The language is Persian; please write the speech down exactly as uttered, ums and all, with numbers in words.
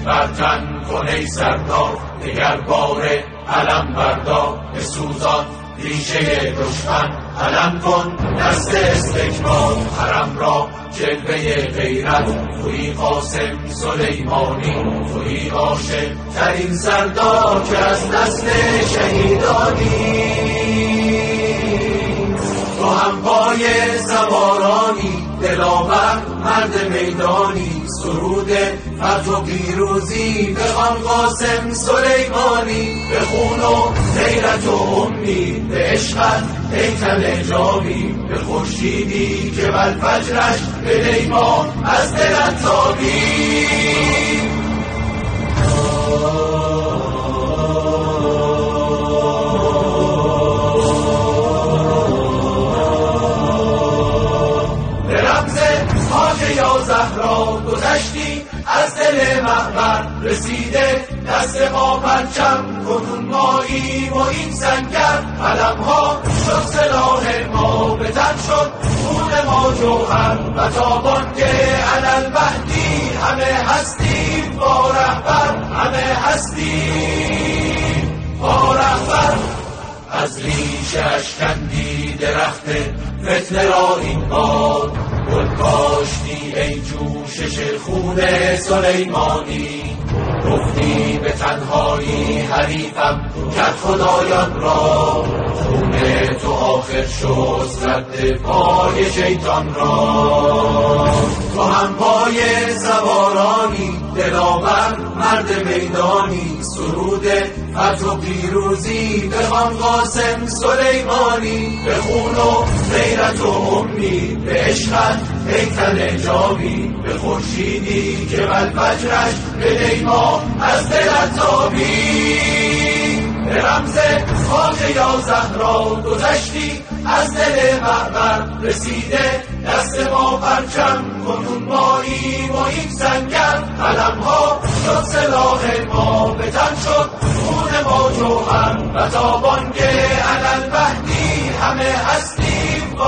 برتن کن ای سردار، دگر باره علم بردار، بسوزان ریشه دشمن، علم کن دست استکبار، حرم را جلوه غیرت، تویی قاسم سلیمانی، تویی عاشق ترین سردار که از نسل شهیدانی. تو هم پای سوارانی، دلاور مرد میدانی، سرود فتح و پیروزی بخوان قاسم سلیمانی، به خون و غیرت و امید، به عشقت هیکل جاوی، به خورشیدی که بالفجرش به لیما از دلت تابید. یا زهرا گذشتی از دل محور، رسیده دست ما پرچم کنون مایی و این سنگر، علم ها شد سلاح ما، به تن شد خون ما جوهر، و تابان که علل مهدی همه هستیم با رهبر، همه هستیم با رهبر. از ریشه اشکندی درخت فتنه را این باد، گل کاشتی ای جوشش خون سلیمانی، گفتی به تنهایی حریفم کرد خدایان را، خون تو آخر شد رد پای شیطان را. تو هم پای سوارانی، دلاور مرد میدانی، سرود فتح و پیروزی بخوان قاسم سلیمانی، به خون و غیرت و امید، به عشقت هیکل جاوی، به خورشیدی که بالفجرش به لیما از دلت تابید. به رمز خاک یا زهرا گذشتی از دل معبر، رسیده دست ما پرچم کنون مایی و این سنگر، علم ها شد سلاح ما، به تن شد خون ما جوهر، و تابان که علل مهدی همه هستیم